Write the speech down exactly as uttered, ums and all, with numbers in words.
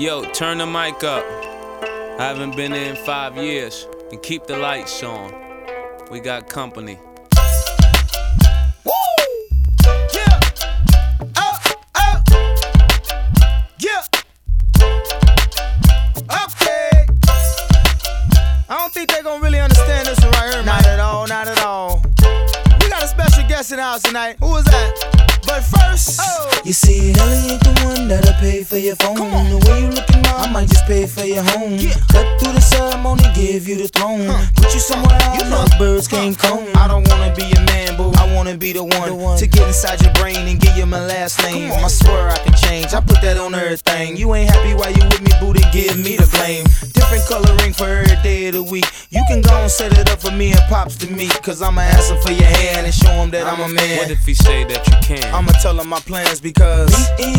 Yo, turn the mic up. I haven't been in five years. And keep the lights on. We got company. Woo! Yeah! Oh, oh! Yeah! Okay! I don't think they gon' really understand this one right here, man. Not at all, not at all. We got a special guest in the house tonight. Who is that? But first, oh. You see, Ellie ain't the one that'll pay for your phone. Come on. The way you looking, I might just pay for your home. Yeah. Cut through the ceremony, give you the throne. Huh. Put you somewhere else, You know. those birds can't come. I don't wanna be your man, boo. I wanna be the one, The one. to get inside your brain and give you my last name. I swear I can change. I put that on everything. You ain't happy while you with me, boo, then give me the blame. Different coloring for every day of the week. You can go and set it up for me and Pops to meet. Cause I'ma ask him for your hand and show him that I'm a man. What if he say that you can? I'ma tell him my plans because Me